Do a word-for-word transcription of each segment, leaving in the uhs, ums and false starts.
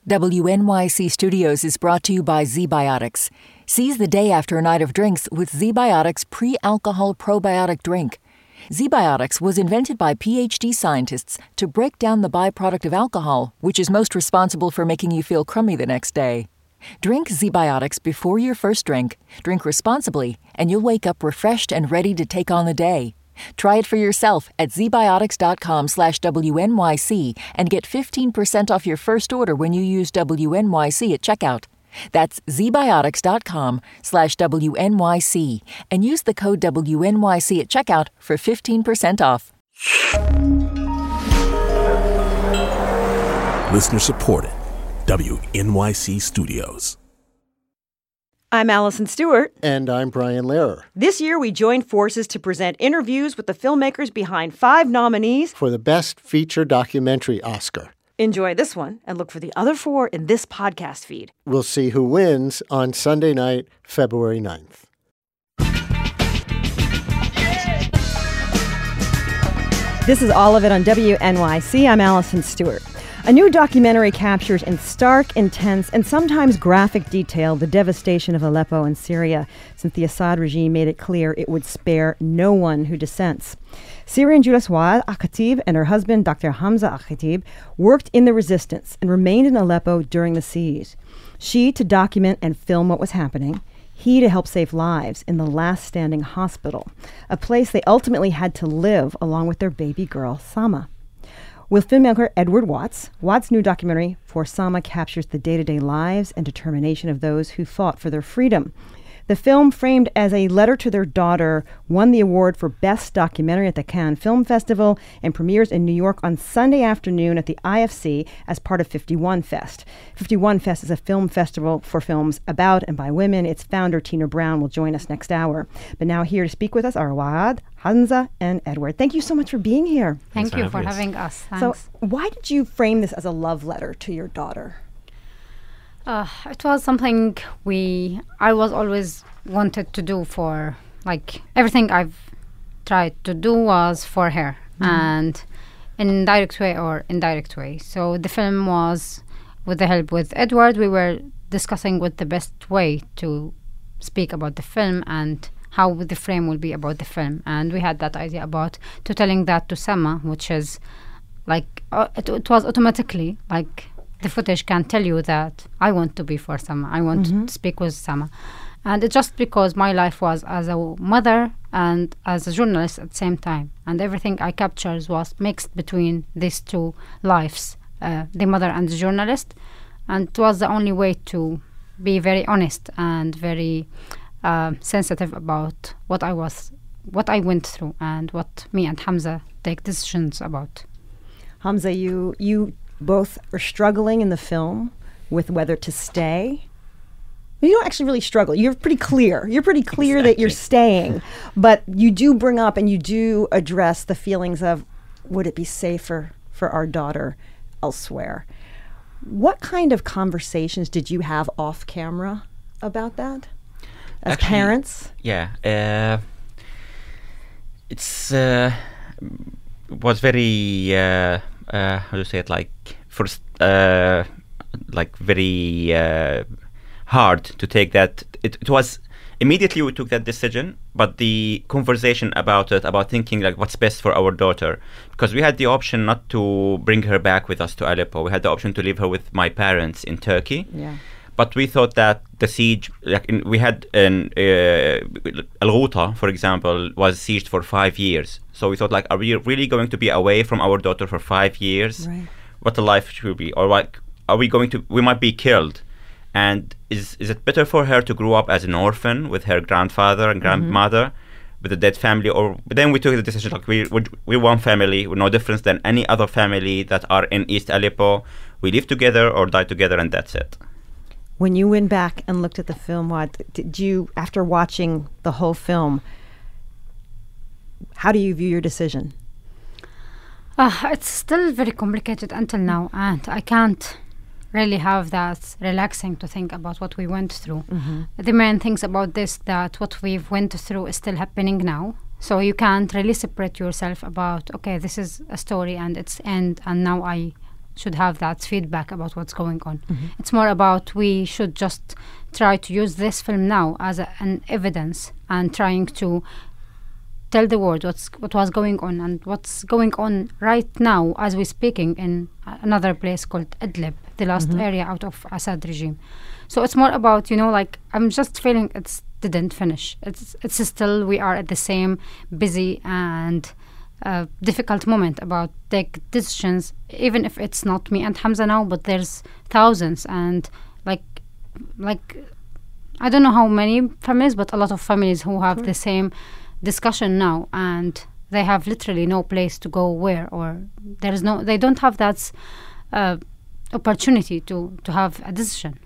W N Y C Studios is brought to you by ZBiotics. Seize the day after a night of drinks with ZBiotics pre-alcohol probiotic drink. ZBiotics was invented by P H D scientists to break down the byproduct of alcohol, which is most responsible for making you feel crummy the next day. Drink ZBiotics before your first drink, drink responsibly, and you'll wake up refreshed and ready to take on the day. Try it for yourself at zbiotics.com slash WNYC and get fifteen percent off your first order when you use W N Y C at checkout. That's zbiotics.com slash WNYC and use the code W N Y C at checkout for fifteen percent off. Listener supported. W N Y C Studios. I'm Allison Stewart. And I'm Brian Lehrer. This year, we joined forces to present interviews with the filmmakers behind five nominees for the Best Feature Documentary Oscar. Enjoy this one and look for the other four in this podcast feed. We'll see who wins on Sunday night, February ninth. This is all of it on W N Y C. I'm Allison Stewart. A new documentary captures in stark, intense, and sometimes graphic detail the devastation of Aleppo and Syria since the Assad regime made it clear it would spare no one who dissents. Syrian journalist Waad Al-Khatib and her husband, Doctor Hamza Al-Khatib, worked in the resistance and remained in Aleppo during the siege. She to document and film what was happening, he to help save lives in the last standing hospital, a place they ultimately had to live along with their baby girl, Sama. With filmmaker Edward Watts, Watts' new documentary, For Sama, captures the day-to-day lives and determination of those who fought for their freedom. The film, framed as a letter to their daughter, won the award for Best Documentary at the Cannes Film Festival and premieres in New York on Sunday afternoon at the I F C as part of fifty-one Fest. fifty-one Fest is a film festival for films about and by women. Its founder, Tina Brown, will join us next hour. But now here to speak with us are Waad, Hamza, and Edward. Thank you so much for being here. Thank you for having us. Thanks. So why did you frame this as a love letter to your daughter? Uh, it was something we, I was always wanted to do for, like, everything I've tried to do was for her, mm-hmm. and in direct way or indirect way. So the film was, with the help with Edward, we were discussing what the best way to speak about the film and how the frame will be about the film. And we had that idea about to telling that to Sama, which is, like, uh, it, it was automatically, like, the footage can tell you that I want to be for Sama. I want mm-hmm. to speak with Sama. And it's just because my life was as a mother and as a journalist at the same time. And everything I captured was mixed between these two lives, uh, the mother and the journalist. And it was the only way to be very honest and very uh, sensitive about what I was, what I went through and what me and Hamza take decisions about. Hamza, you you... both are struggling in the film with whether to stay. You don't actually really struggle. You're pretty clear. You're pretty clear exactly. that you're staying. But you do bring up and you do address the feelings of, would it be safer for our daughter elsewhere? What kind of conversations did you have off camera about that as actually, parents? Yeah. Uh, it's uh, was very... Uh, Uh, how do you say it? Like first, uh, like very uh, hard to take that. It, it was immediately we took that decision, but the conversation about it, about thinking like what's best for our daughter, because we had the option not to bring her back with us to Aleppo. We had the option to leave her with my parents in Turkey. Yeah. But we thought that the siege, like in, we had an uh, Al Ghouta, for example, was sieged for five years. So we thought, like, are we really going to be away from our daughter for five years? Right. What a life should be, or like, are we going to? We might be killed. And is is it better for her to grow up as an orphan with her grandfather and grandmother, mm-hmm. with a dead family, or? But then we took the decision, like, we we we're one family, we're no different than any other family that are in East Aleppo. We live together or die together, and that's it. When you went back and looked at the film, what did you, after watching the whole film, how do you view your decision? Uh, it's still very complicated until now, and I can't really have that relaxing to think about what we went through. Mm-hmm. The main things about this, that what we've went through is still happening now. So you can't really separate yourself about, okay, this is a story and its end, and now I should have that feedback about what's going on. Mm-hmm. It's more about we should just try to use this film now as a, an evidence and trying to tell the world what's what was going on and what's going on right now as we're speaking in another place called Idlib, the last mm-hmm. area out of Assad regime. So it's more about, you know, like I'm just feeling it's didn't finish. It's it's still we are at the same busy and uh, difficult moment about take decisions, even if it's not me and Hamza now, but there's thousands and like like I don't know how many families, but a lot of families who have the same discussion now, and they have literally no place to go where, or there is no, they don't have that uh, opportunity to to have a decision.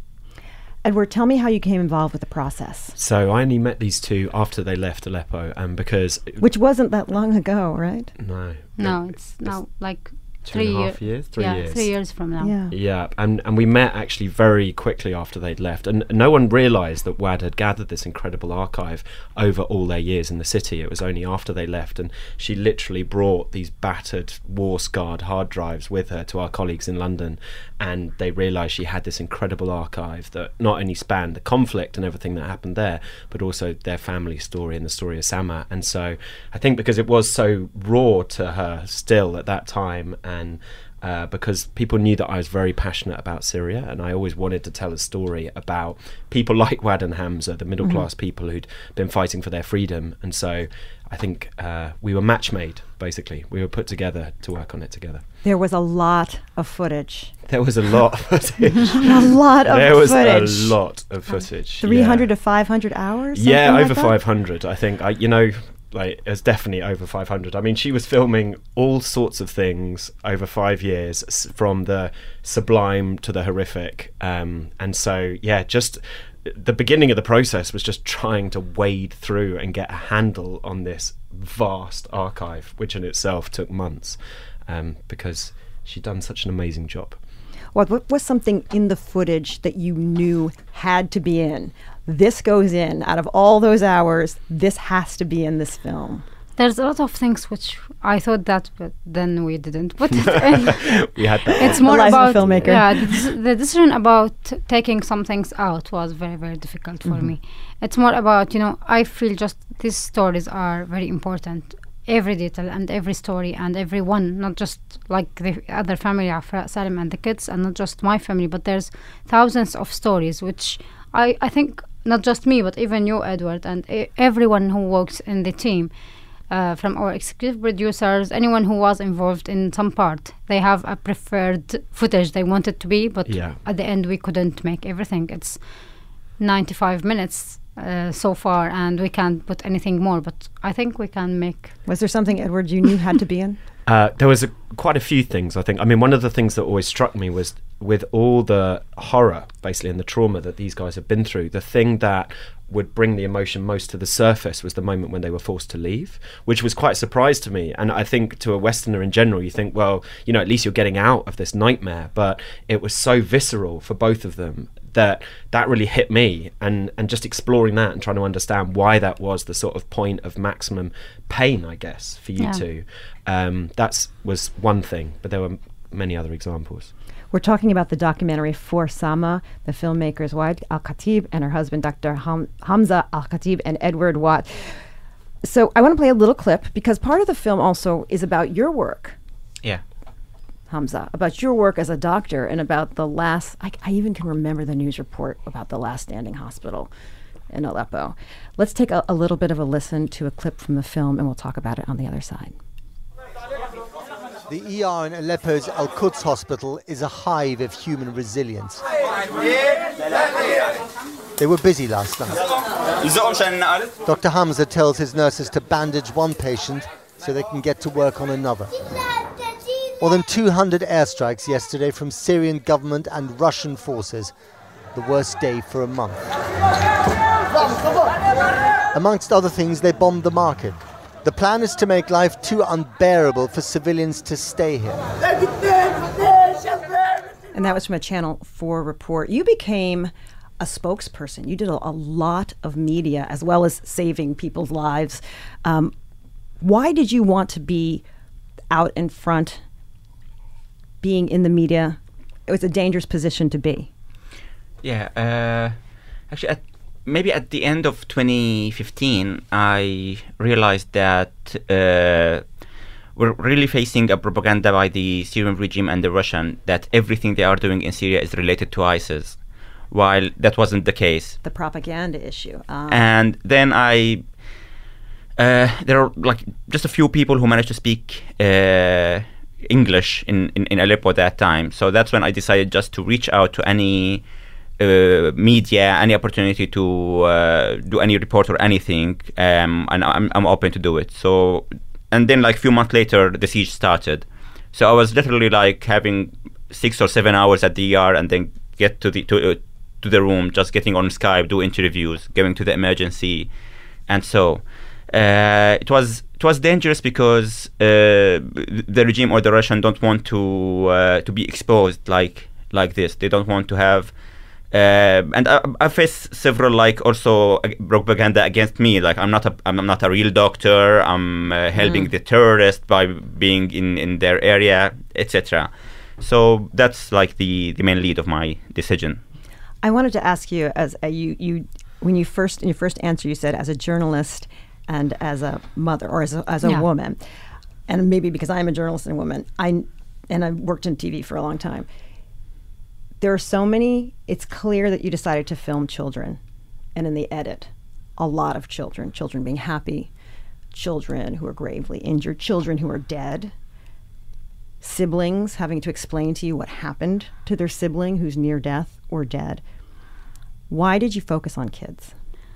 Edward, tell me how you became involved with the process. So I only met these two after they left Aleppo, and because which wasn't that long ago, right? No, no, it's, it's now like two three and a year, half years, three yeah, years, three years from now. Yeah, yeah, and and we met actually very quickly after they'd left, and no one realised that W A D had gathered this incredible archive over all their years in the city. It was only after they left, and she literally brought these battered, war-scarred hard drives with her to our colleagues in London, and they realised she had this incredible archive that not only spanned the conflict and everything that happened there, but also their family story and the story of Sama. And so I think because it was so raw to her still at that time, and uh, because people knew that I was very passionate about Syria, and I always wanted to tell a story about people like W A D and Hamza, the middle class mm-hmm. people who'd been fighting for their freedom. And so I think uh, we were match made, basically. We were put together to work on it together. There was a lot of footage. There was a lot of footage. a lot of there was footage. a lot of footage. three hundred yeah. to five hundred hours? Yeah, over like five hundred, I think. I, you know, like, it's definitely over five hundred. I mean, she was filming all sorts of things over five years, s- from the sublime to the horrific. Um, and so, yeah, just the beginning of the process was just trying to wade through and get a handle on this vast archive, which in itself took months, um, because she'd done such an amazing job. What, what was something in the footage that you knew had to be in? This goes in. Out of all those hours, this has to be in this film. There's a lot of things which I thought that, but then we didn't put it in. We had that. It's more Eliza, about the filmmaker. Yeah, the, the decision about taking some things out was very, very difficult for Mm-hmm. me. It's more about, you know, I feel just these stories are very important. Every detail and every story and every one, not just like the other family of Salim and the kids, and not just my family, but there's thousands of stories which I, I think not just me, but even you, Edward, and e- everyone who works in the team, uh, from our executive producers, anyone who was involved in some part, they have a preferred footage they want it to be, but Yeah. at the end we couldn't make everything. It's ninety-five minutes uh, so far, and we can't put anything more, but I think we can make. Was there something, Edward, you knew had to be in? Uh, there was a, quite a few things, I think. I mean, one of the things that always struck me was with all the horror, basically, and the trauma that these guys have been through, the thing that would bring the emotion most to the surface was the moment when they were forced to leave, which was quite a surprise to me. And I think to a Westerner in general, you think, well, you know, at least you're getting out of this nightmare. But it was so visceral for both of them that that really hit me, and and just exploring that and trying to understand why that was the sort of point of maximum pain, I guess, for you Yeah. two. Um, that was one thing, but there were many other examples. We're talking about the documentary For Sama, the filmmakers Waad Al-Khatib and her husband, Doctor Ham- Hamza Al-Khatib and Edward Waad. So I want to play a little clip, because part of the film also is about your work, Yeah. Hamza, about your work as a doctor, and about the last, I, I even can remember the news report about the last standing hospital in Aleppo. Let's take a, a little bit of a listen to a clip from the film, and we'll talk about it on the other side. The E R in Aleppo's Al-Quds hospital is a hive of human resilience. They were busy last night. Doctor Hamza tells his nurses to bandage one patient so they can get to work on another. More than two hundred airstrikes yesterday from Syrian government and Russian forces. The worst day for a month. Amongst other things, they bombed the market. The plan is to make life too unbearable for civilians to stay here. And that was from a Channel four report. You became a spokesperson. You did a, a lot of media, as well as saving people's lives. Um, why did you want to be out in front being in the media, it was a dangerous position to be? Yeah, uh, actually, at, maybe at the end of twenty fifteen, I realized that uh, we're really facing a propaganda by the Syrian regime and the Russian that everything they are doing in Syria is related to ISIS, while that wasn't the case. The propaganda issue. Um. And then I, uh, there are like just a few people who managed to speak uh, English in, in, in Aleppo at that time. So that's when I decided just to reach out to any uh, media, any opportunity to uh, do any report or anything, um, and I'm, I'm open to do it. So. And then, like, a few months later, the siege started. So I was literally, like, having six or seven hours at the E R and then get to the to, uh, to the room, just getting on Skype, do interviews, going to the emergency. And so uh, it was it was dangerous because uh, the regime or the Russian don't want to uh, to be exposed like like this. They don't want to have... Uh, and I, I face several like also uh, propaganda against me. Like I'm not a I'm not a real doctor. I'm uh, helping mm. the terrorists by being in, in their area, et cetera. So that's like the, the main lead of my decision. I wanted to ask you, as a, you you when you first in your first answer, you said as a journalist and as a mother or as a, as a yeah. woman, and maybe because I'm a journalist and a woman, I and I've worked in T V for a long time. There are so many, it's clear that you decided to film children. And in the edit, a lot of children, children being happy, children who are gravely injured, children who are dead, siblings having to explain to you what happened to their sibling who's near death or dead. Why did you focus on kids?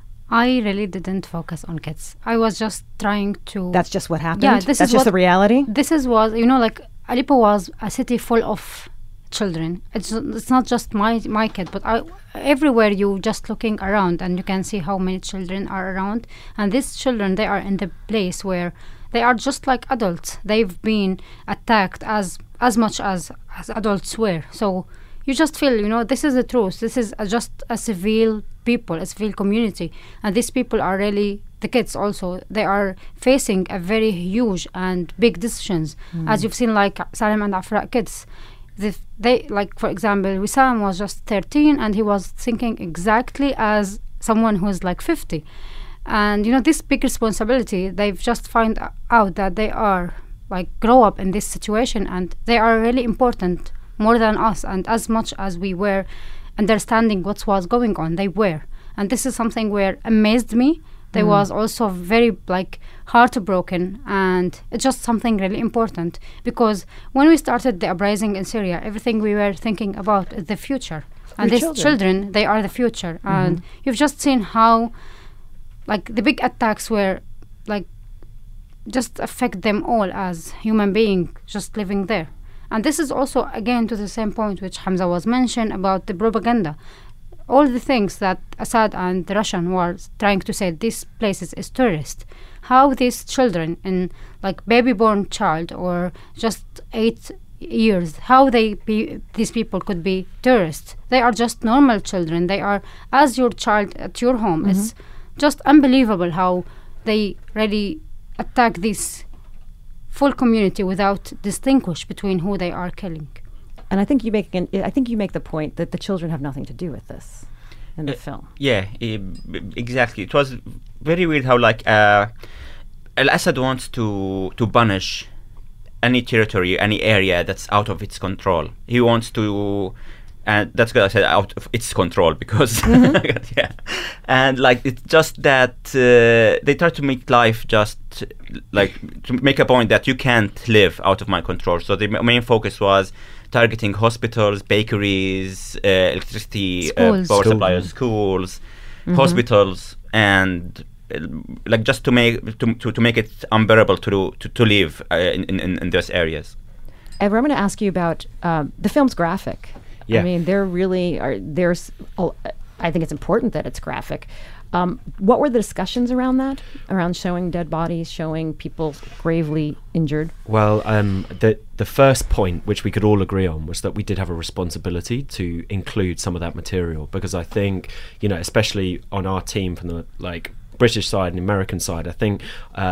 I really didn't focus on kids. I was just trying to... That's just what happened? Yeah, this That's is just what, the reality? This is what, you know, like Aleppo was a city full of children. It's it's not just my my kid, but I, everywhere you just looking around and you can see how many children are around. And these children, they are in the place where they are just like adults. They've been attacked as as much as, as adults were. So you just feel, you know, this is the truth. This is a, just a civil people, a civil community. And these people are really, the kids also, they are facing a very huge and big decisions. Mm. As you've seen, like Salem and Afra kids, They, they, like, for example, Wissam was just thirteen and he was thinking exactly as someone who's like fifty. And, you know, this big responsibility, they've just find out that they are, like, grow up in this situation and they are really important more than us. And as much as we were understanding what was going on, they were. And this is something where amazed me. They mm. was also very, like, heartbroken, and it's just something really important because when we started the uprising in Syria, everything we were thinking about is the future. And Your these children. children, they are the future. Mm-hmm. And you've just seen how, like, the big attacks were, like, just affect them all as human beings just living there. And this is also, again, to the same point which Hamza was mentioned about the propaganda. All the things that Assad and the Russian were trying to say, these places is tourist. How these children, in like baby-born child or just eight years, how they be, these people could be tourists. They are just normal children. They are as your child at your home. Mm-hmm. It's just unbelievable how they really attack this full community without distinguish between who they are killing. And I think you make an, I think you make the point that the children have nothing to do with this in the uh, film. Yeah, uh, exactly. It was very weird how like uh, Al-Assad wants to to punish any territory, any area that's out of its control. He wants to, and that's what I said, out of its control because mm-hmm. yeah, and like it's just that uh, they try to make life just like to make a point that you can't live out of my control. So the m- main focus was targeting hospitals, bakeries, uh, electricity, uh, power suppliers, schools, mm-hmm. hospitals, and uh, like just to make to, to, to make it unbearable to to, to live uh, in, in in those areas. Ever, I'm going to ask you about um, the film's graphic. Yeah. I mean, there really are. There's. Oh, I think it's important that it's graphic. Um, what were the discussions around that? Around showing dead bodies, showing people gravely injured? Well, um, the the first point, which we could all agree on, was that we did have a responsibility to include some of that material, because I think, you know, especially on our team from the like British side and American side, I think uh,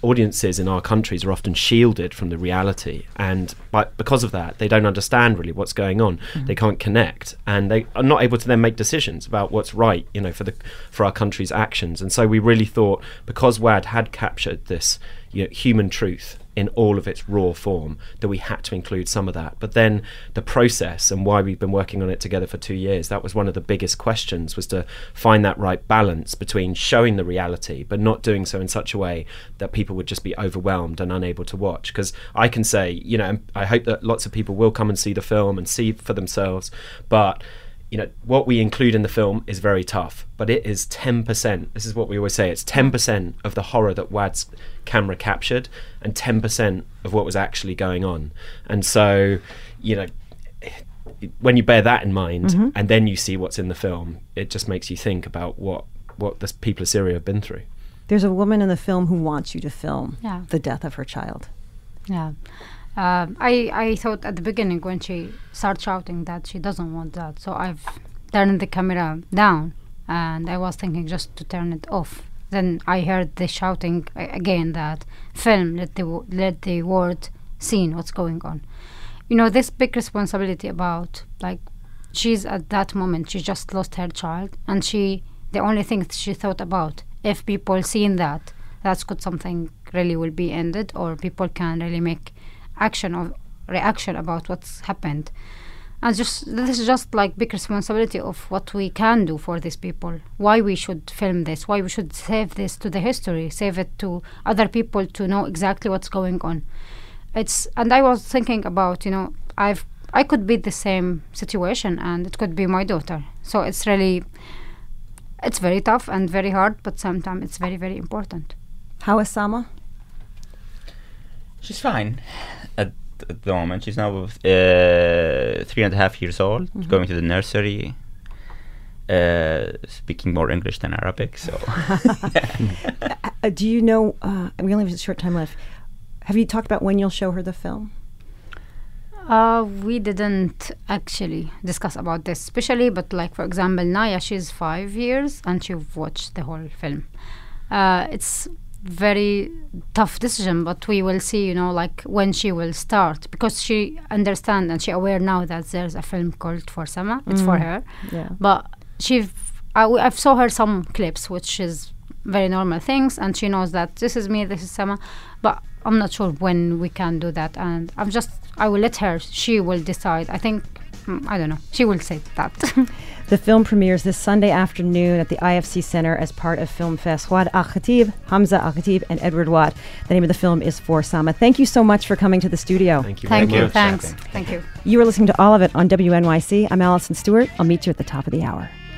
audiences in our countries are often shielded from the reality, and by, because of that they don't understand really what's going on. Mm-hmm. They can't connect, and they are not able to then make decisions about what's right, you know, for the for our country's actions. And so we really thought, because W A D had captured this, you know, human truth in all of its raw form, that we had to include some of that. But then the process, and why we've been working on it together for two years, that was one of the biggest questions, was to find that right balance between showing the reality but not doing so in such a way that people would just be overwhelmed and unable to watch. Because I can say, you know, I hope that lots of people will come and see the film and see for themselves, but you know, what we include in the film is very tough, but it is ten percent. This is what we always say. It's ten percent of the horror that W A D's camera captured and ten percent of what was actually going on. And so, you know, when you bear that in mind, mm-hmm. and then you see what's in the film, it just makes you think about what, what the people of Syria have been through. There's a woman in the film who wants you to film yeah. the death of her child. Yeah. Uh, I, I thought at the beginning when she started shouting that she doesn't want that. So I've turned the camera down, and I was thinking just to turn it off. Then I heard the shouting uh, again that film, let the, w- let the world see what's going on. You know, this big responsibility about, like, she's at that moment, she just lost her child, and she, the only thing she thought about, if people seeing that, that's good, something really will be ended, or people can really make action or reaction about what's happened. And just this is just like big responsibility of what we can do for these people, why we should film this, why we should save this to the history, save it to other people to know exactly what's going on. It's and I was thinking about, you know, I've I could be the same situation, and it could be my daughter. So it's really it's very tough and very hard, but sometimes it's very, very important. How is Sama? She's fine at, at the moment. She's now uh, three and a half years old, mm-hmm. going to the nursery, uh, speaking more English than Arabic. So, uh, do you know? Uh, we only have a short time left. Have you talked about when you'll show her the film? Uh, we didn't actually discuss about this, especially. But like for example, Naya, she's five years and she watched the whole film. Uh, it's very tough decision, but we will see, you know, like when she will start, because she understand and she aware now that there's a film called For Sama. It's mm. for her. Yeah. But she, I, I've saw her some clips, which is very normal things, and she knows that this is me, this is Sama. But I'm not sure when we can do that, and I'm just, I will let her. She will decide. I think, I don't know. She will say that. The film premieres this Sunday afternoon at the I F C Center as part of Film Fest. Fouad Al-Khatib, Hamza Al-Khatib, and Edward Watt. The name of the film is For Sama. Thank you so much for coming to the studio. Thank you. Thank very you. much. Thanks. Thank you. You were listening to All of It on W N Y C. I'm Alison Stewart. I'll meet you at the top of the hour.